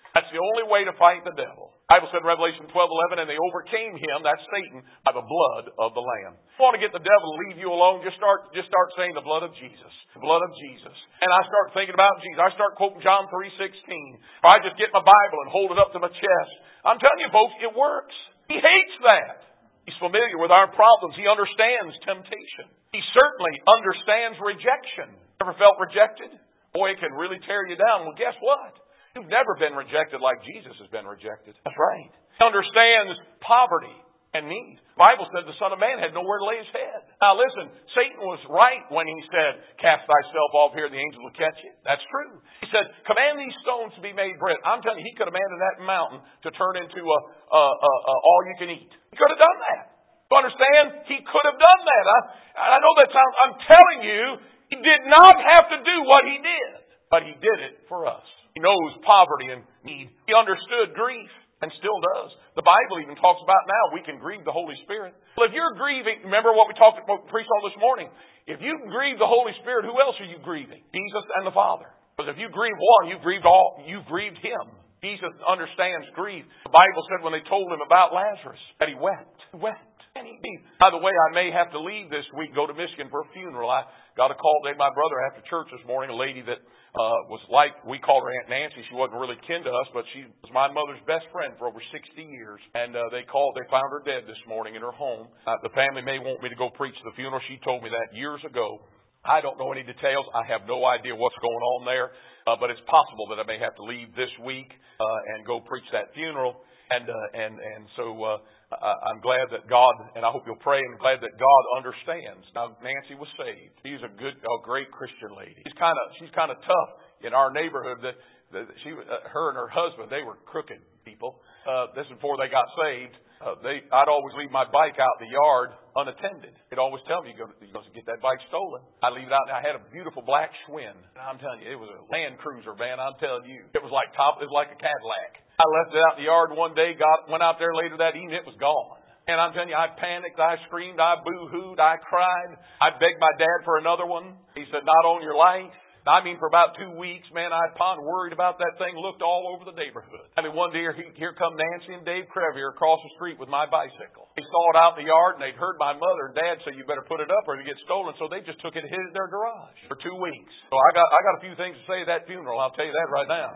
That's the only way to fight the devil. The Bible said in Revelation twelve eleven, and they overcame him, that's Satan, by the blood of the Lamb. If you want to get the devil to leave you alone, just start just start saying the blood of Jesus. The blood of Jesus. And I start thinking about Jesus. I start quoting John three sixteen. Or I just get my Bible and hold it up to my chest. I'm telling you, folks, it works. He hates that. He's familiar with our problems. He understands temptation. He certainly understands rejection. Ever felt rejected? Boy, it can really tear you down. Well, guess what? You've never been rejected like Jesus has been rejected. That's right. He understands poverty and need. The Bible said the Son of Man had nowhere to lay his head. Now listen, Satan was right when he said, cast thyself off here and the angels will catch you. That's true. He said, command these stones to be made bread. I'm telling you, he could have commanded that mountain to turn into a, a, a, a all you can eat. He could have done that. You understand? He could have done that. I, I know that sounds, I'm telling you, he did not have to do what he did. But he did it for us. He knows poverty and need. He understood grief and still does. The Bible even talks about now we can grieve the Holy Spirit. Well, if you're grieving, remember what we talked about, preached on this morning. If you grieve the Holy Spirit, who else are you grieving? Jesus and the Father. Because if you grieve one, you've grieved all. You've grieved Him. Jesus understands grief. The Bible said when they told him about Lazarus that he wept. He wept. And he wept. By the way, I may have to leave this week, go to Michigan for a funeral. I got a call today, my brother after church this morning, a lady that uh was like, we called her Aunt Nancy. She wasn't really kin to us, but she was my mother's best friend for over sixty years. And uh, they called, they found her dead this morning in her home. Uh, the family may want me to go preach the funeral. She told me that years ago. I don't know any details. I have no idea what's going on there. Uh, but it's possible that I may have to leave this week uh, and go preach that funeral. And uh, and and so uh, I'm glad that God, and I hope you'll pray, and glad that God understands. Now, Nancy was saved. She's a good, a great Christian lady. She's kind of she's kind of tough in our neighborhood. That, that she, uh, her and her husband, they were crooked people. Uh, this is before they got saved. Uh, they, I'd always leave my bike out in the yard unattended. They'd always tell me, you go, you go to get that bike stolen. I leave it out, and I had a beautiful black Schwinn. And I'm telling you, it was a Land Cruiser, man. I'm telling you, it was like top, it was like a Cadillac. I left it out in the yard one day, got went out there later that evening, it was gone. And I'm telling you, I panicked, I screamed, I boo-hooed, I cried. I begged my dad for another one. He said, not on your life. I mean, for about two weeks, man, I pondered, worried about that thing, looked all over the neighborhood. I mean, one day, here, here come Nancy and Dave Crevier across the street with my bicycle. They saw it out in the yard, and they'd heard my mother and dad say, you better put it up or it'll get stolen. So they just took it and hid it in their garage for two weeks. So I got I got a few things to say at that funeral. I'll tell you that right now.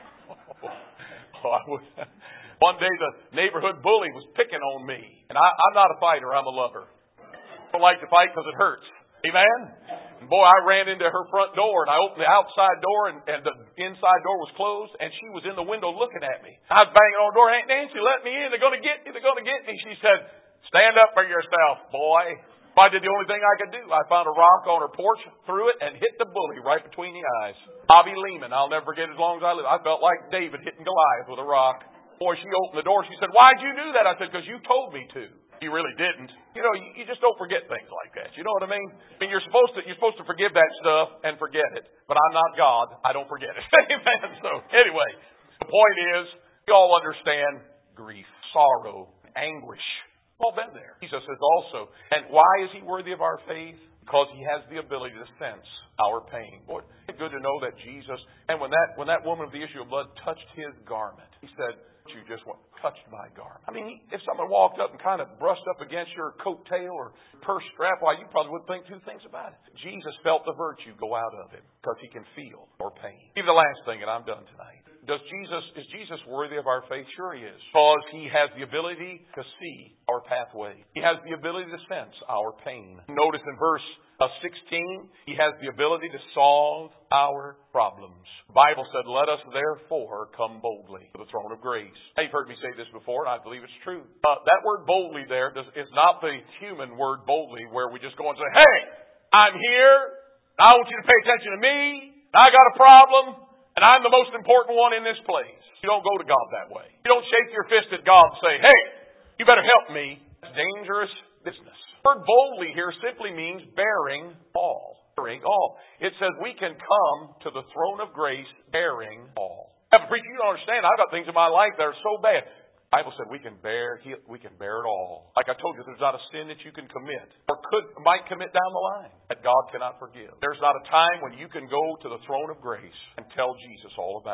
oh, I was, one day, the neighborhood bully was picking on me. And I, I'm not a fighter. I'm a lover. I don't like to fight because it hurts. Amen? And boy, I ran into her front door, and I opened the outside door, and, and the inside door was closed, and she was in the window looking at me. I was banging on the door, Aunt Nancy, let me in. They're going to get me. They're going to get me. She said, stand up for yourself, boy. I did the only thing I could do. I found a rock on her porch, threw it, and hit the bully right between the eyes. Bobby Lehman, I'll never forget as long as I live. I felt like David hitting Goliath with a rock. Boy, she opened the door. She said, why'd you do that? I said, because you told me to. You really didn't. You know, you, you just don't forget things like that. You know what I mean? I mean, you're supposed to you're supposed to forgive that stuff and forget it. But I'm not God. I don't forget it. Amen. So anyway, the point is, we all understand grief, sorrow, anguish. We've all been there. Jesus says also, and why is He worthy of our faith? Because He has the ability to sense our pain. Boy, it's good to know that Jesus, and when that when that woman of the issue of blood touched His garment, He said, you just want touched my garment. I mean, if someone walked up and kind of brushed up against your coattail or purse strap, why, you probably wouldn't think two things about it. Jesus felt the virtue go out of Him because He can feel our pain. Even the last thing, and I'm done tonight. Does Jesus, is Jesus worthy of our faith? Sure He is. Because He has the ability to see our pathway. He has the ability to sense our pain. Notice in verse uh, sixteen, He has the ability to solve our problems. The Bible said, let us therefore come boldly to the throne of grace. Now, you've heard me say this before, and I believe it's true. Uh, that word boldly there does, is not the human word boldly where we just go and say, hey, I'm here. I want you to pay attention to me. I got a problem. And I'm the most important one in this place. You don't go to God that way. You don't shake your fist at God and say, hey, you better help me. It's dangerous business. The word boldly here simply means bearing all. Bearing all. It says we can come to the throne of grace bearing all. Now, preacher, you don't understand. I've got things in my life that are so bad. The Bible said we can bear we can bear it all. Like I told you, there's not a sin that you can commit or could might commit down the line that God cannot forgive. There's not a time when you can go to the throne of grace and tell Jesus all about it.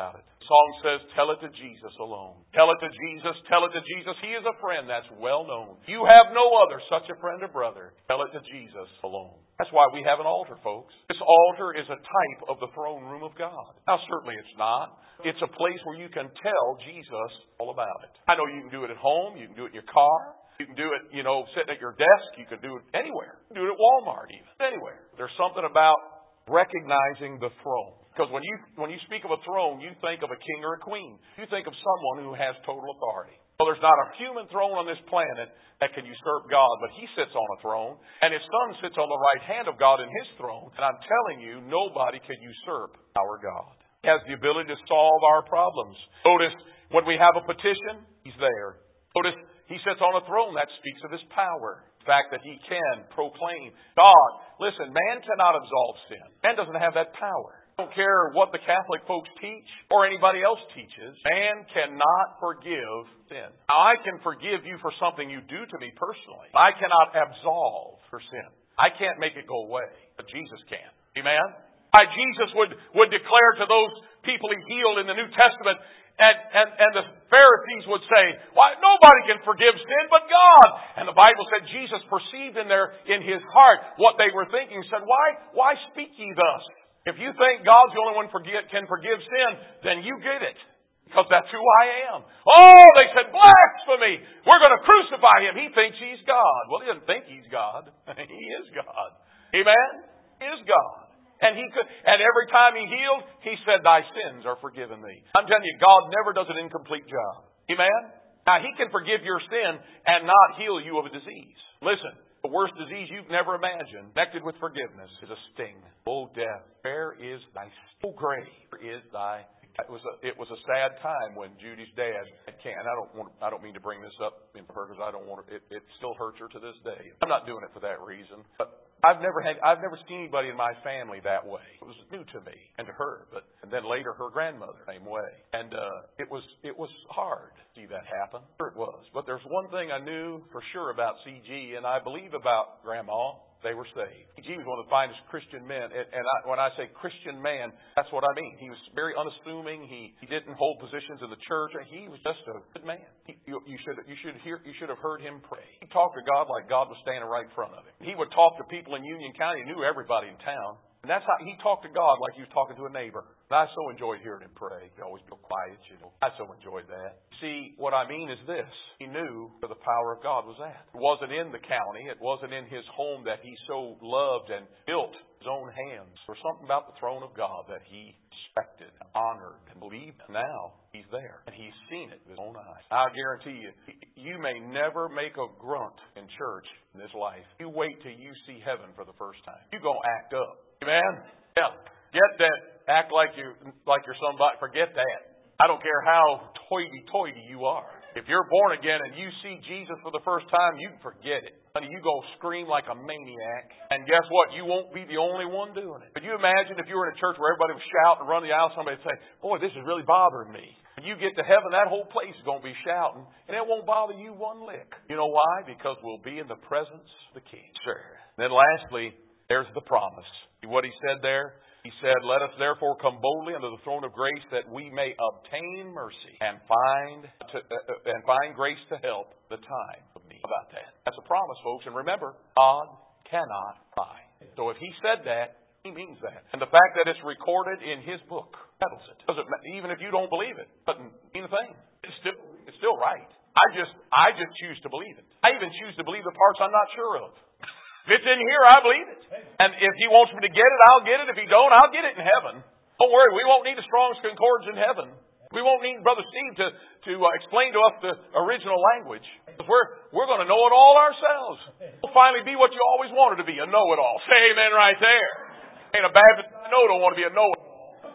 The song says, tell it to Jesus alone. Tell it to Jesus, tell it to Jesus. He is a friend that's well known. You have no other such a friend or brother. Tell it to Jesus alone. That's why we have an altar, folks. This altar is a type of the throne room of God. Now, certainly it's not. It's a place where you can tell Jesus all about it. I know you can do it at home. You can do it in your car. You can do it, you know, sitting at your desk. You can do it anywhere. You can do it at Walmart even. Anywhere. There's something about recognizing the throne. Because when you when you speak of a throne, you think of a king or a queen. You think of someone who has total authority. Well, there's not a human throne on this planet that can usurp God, but He sits on a throne, and His Son sits on the right hand of God in His throne. And I'm telling you, nobody can usurp our God. He has the ability to solve our problems. Notice, when we have a petition, He's there. Notice, He sits on a throne. That speaks of His power. The fact that He can proclaim. God, listen, man cannot absolve sin. Man doesn't have that power. I don't care what the Catholic folks teach or anybody else teaches. Man cannot forgive sin. Now, I can forgive you for something you do to me personally. I cannot absolve for sin. I can't make it go away, but Jesus can. Amen? Why Jesus would, would declare to those people He healed in the New Testament, and, and, and the Pharisees would say, why, nobody can forgive sin but God. And the Bible said Jesus perceived in their, in His heart what they were thinking, said, why, why speak ye thus? If you think God's the only one forget, can forgive sin, then you get it. Because that's who I am. Oh, they said, blasphemy! We're going to crucify Him. He thinks He's God. Well, He doesn't think He's God. He is God. Amen? He is God. And He could, and every time He healed, He said, thy sins are forgiven thee. I'm telling you, God never does an incomplete job. Amen? Now, He can forgive your sin and not heal you of a disease. Listen. The worst disease you've never imagined, connected with forgiveness, is a sting. Oh, death, where is thy sting? Oh, grave, where is thy? It was a, it was a sad time when Judy's dad had cancer. And I don't want, I don't mean to bring this up in her because I don't want to, it, it still hurts her to this day. I'm not doing it for that reason. But I've never had, I've never seen anybody in my family that way. It was new to me and to her, but and then later her grandmother same way. And uh, it was, it was hard to see that happen. Sure it was. But there's one thing I knew for sure about C G, and I believe about Grandma. They were saved. C G was one of the finest Christian men. And, and I, when I say Christian man, that's what I mean. He was very unassuming. He, he didn't hold positions in the church. He was just a good man. He, you, you should you should hear you should have heard him pray. He talked to God like God was standing right in front of him. He would talk to people in Union County. He knew everybody in town. And that's how he talked to God, like he was talking to a neighbor. And I so enjoyed hearing him pray. He always be quiet, you know. I so enjoyed that. See, what I mean is this. He knew where the power of God was at. It wasn't in the county. It wasn't in his home that he so loved and built his own hands. There was something about the throne of God that he respected, honored, and believed. Now, he's there. And he's seen it with his own eyes. I guarantee you, you may never make a grunt in church in this life. You wait till you see heaven for the first time. You're going to act up. Amen? Yeah. Get that. Act like you like you're somebody. Forget that. I don't care how toity-toity you are. If you're born again and you see Jesus for the first time, you can forget it. Honey, you go scream like a maniac. And guess what? You won't be the only one doing it. Could you imagine if you were in a church where everybody was shouting and running the aisle, somebody would say, boy, this is really bothering me. When you get to heaven, that whole place is going to be shouting, and it won't bother you one lick. You know why? Because we'll be in the presence of the King. Sure. Then lastly, there's the promise. See what he said there? He said, let us therefore come boldly unto the throne of grace that we may obtain mercy and find to, uh, and find grace to help the time of need. How about that? That's a promise, folks. And remember, God cannot lie. So if he said that, he means that. And the fact that it's recorded in his book settles it. Doesn't, even if you don't believe it, doesn't mean a thing. It's still, it's still right. I just, I just choose to believe it. I even choose to believe the parts I'm not sure of. If it's in here, I believe it. And if he wants me to get it, I'll get it. If he don't, I'll get it in heaven. Don't worry, we won't need a Strong's Concordance in heaven. We won't need Brother Steve to, to uh, explain to us the original language. We're, we're going to know it all ourselves. We'll finally be what you always wanted to be, a know-it-all. Say amen right there. Ain't a Baptist I know don't want to be a know-it-all.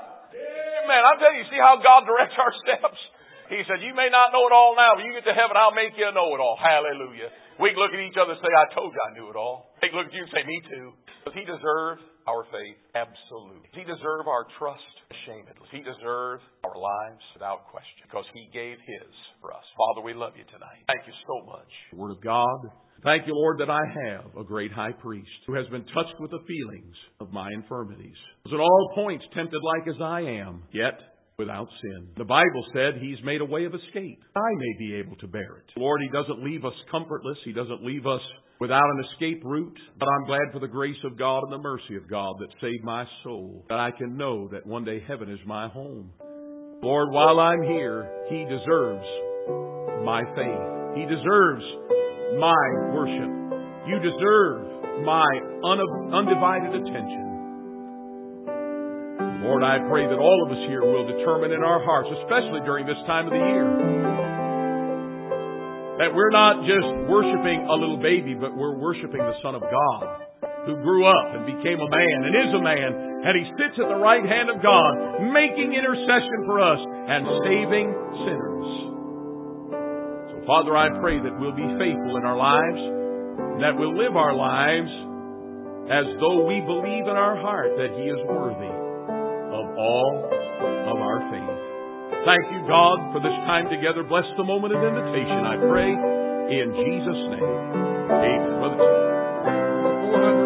Amen. I'm telling you, see how God directs our steps? He said, you may not know it all now, but you get to heaven, I'll make you a know-it-all. Hallelujah. We can look at each other and say, I told you I knew it all. They can look at you and say, me too. Does he deserve our faith? Absolutely. Does he deserve our trust? Ashamedly. Does he deserve our lives? Without question. Because he gave his for us. Father, we love you tonight. Thank you so much. Word of God. Thank you, Lord, that I have a great high priest who has been touched with the feelings of my infirmities. Was in all points tempted like as I am, yet without sin. The Bible said He's made a way of escape. I may be able to bear it. Lord, He doesn't leave us comfortless. He doesn't leave us without an escape route. But I'm glad for the grace of God and the mercy of God that saved my soul, that I can know that one day heaven is my home. Lord, while I'm here, He deserves my faith. He deserves my worship. You deserve my un- undivided attention. Lord, I pray that all of us here will determine in our hearts, especially during this time of the year, that we're not just worshiping a little baby, but we're worshiping the Son of God, who grew up and became a man and is a man, and He sits at the right hand of God, making intercession for us and saving sinners. So, Father, I pray that we'll be faithful in our lives, that we'll live our lives as though we believe in our heart that He is worthy of all of our faith. Thank you, God, for this time together. Bless the moment of invitation, I pray, in Jesus' name. Amen. Brother Tim.